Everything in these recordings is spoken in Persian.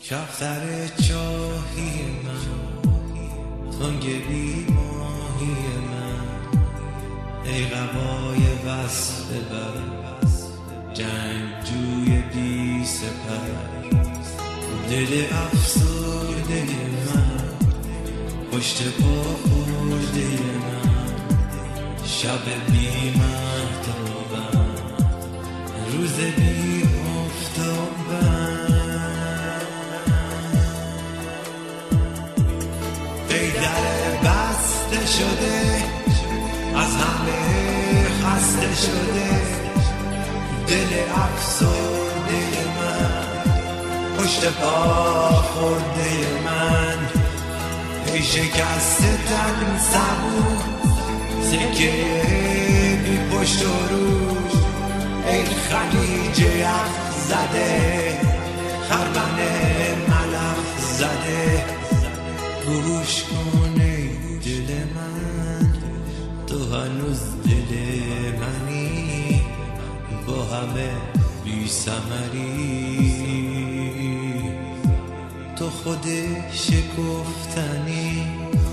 کفتر چاهی من، تنگ بی ماهی من، ای قبای وصل بر جنگجوی بی سپر، دل افسرده من، پشت پا خورده من، شب بی مهتابم، روز بی آفتابم، ای در بسته شده از همه خسته شده، دل افسرده من، پشت پا خورده من، ای شکسته تن صبور، سکه بی پشت و روش، ای خلیج یخ زده، خرمن ملخ زده، گوش کن ای دل من، تو هنوز دل منی، با همه بی ثمری، تو خود شکفتنی.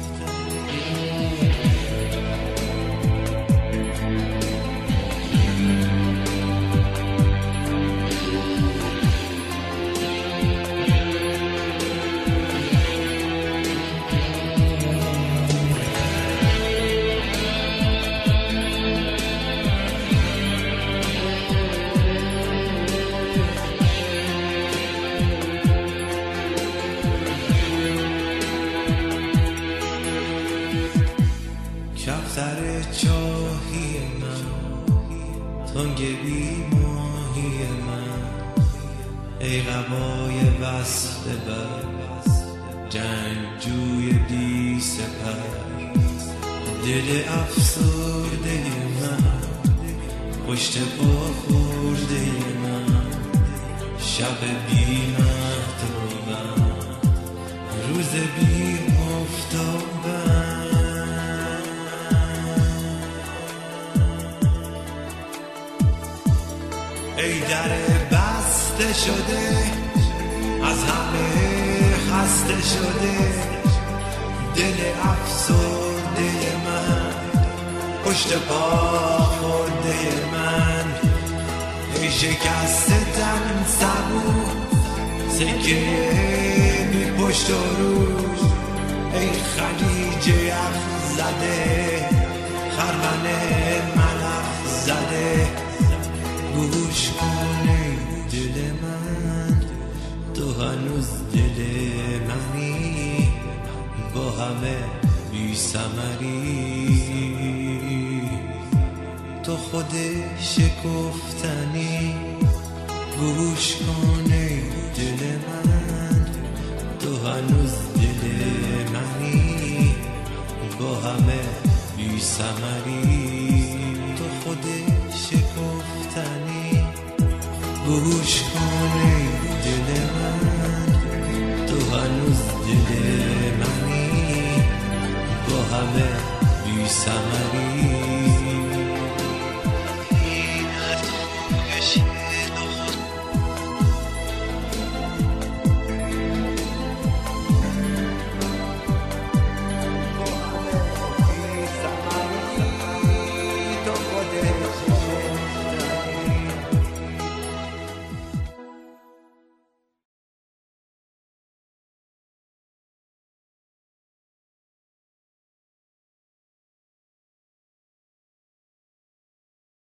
کفتر چاهی من، تنگ بی ماهی من، ای قبای وصل بر جنگجوی بی سپر، دل افسرده من، پشت پا خورده من، شب بی مهتابم، روز بی آفتابم، ای در بسته شده از همه خسته شده، دل افسرده من، پشت پا خورده من، ای شکسته تن صبور، سکه بی پشت و روش، ای خلیج یخ زده، خرمن ملخ زده، گوش کن ای دل من، تو هنوز دل منی، با همه بی ثمری، تو خود شکفتنی. گوش کن ای دل من، تو هنوز دل منی، با همه بی ثمری، تو خود شکفتنی. گوش کن ای دل من، تو هنوز دل منی، با همه بی ثمری.